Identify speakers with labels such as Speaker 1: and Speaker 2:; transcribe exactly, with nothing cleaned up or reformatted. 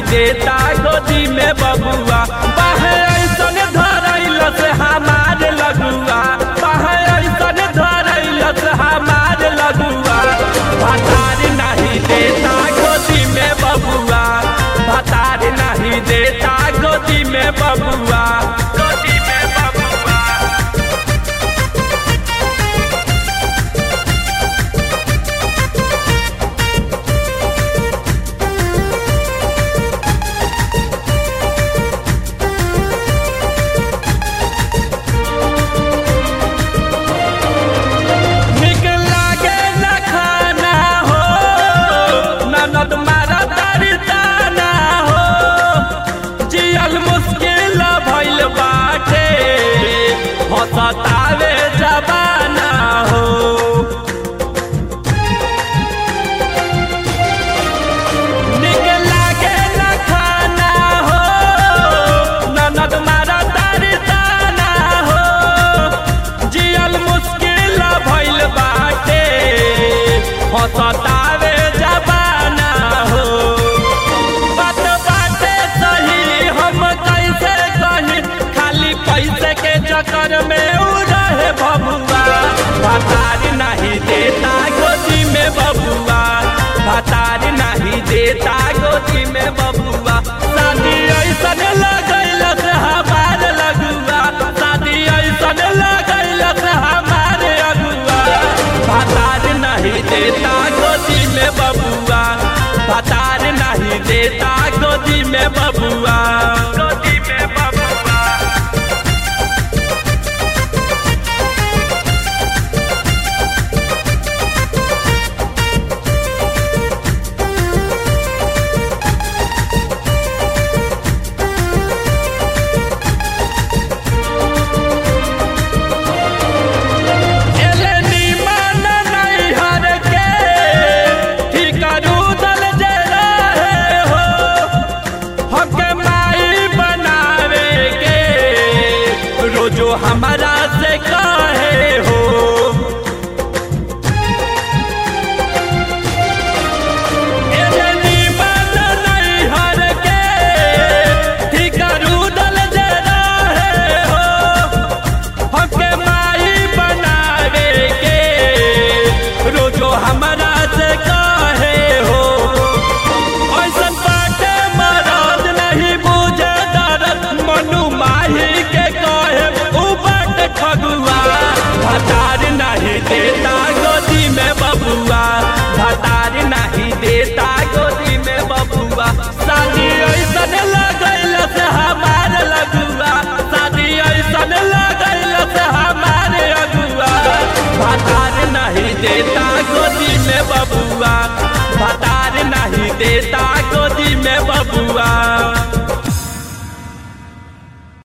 Speaker 1: नहीं देता गोदी में बबुआ। बाहे ऐसन धरैल से हमार लगुआ, बाहे ऐसन धरैल से हमार लगुआ। भतार नहीं देता गोदी में बबुआ, भतार नहीं देता गोदी में बबुआ, गोदी में बबुआ। सतावे जबाना हो, निक लागे न खाना हो, ननद मारा तारी ताना हो। जियल मुश्किल भइल बाटे, सतावे जबाना हो। बात बाटे सही हम कैसे कही, खाली पैसे के चक्कर में बबुआ। भतार नहीं देता गोदी में बबुआ, भतार नहीं देता गोदी में बबुआ। शादी ऐसन लगैल से हमार लगुआ, शादी ऐसन लगैल से हमार अगुआ। भतार नहीं देता गोदी में बबुआ, भतार नहीं देता गोदी में बबुआ।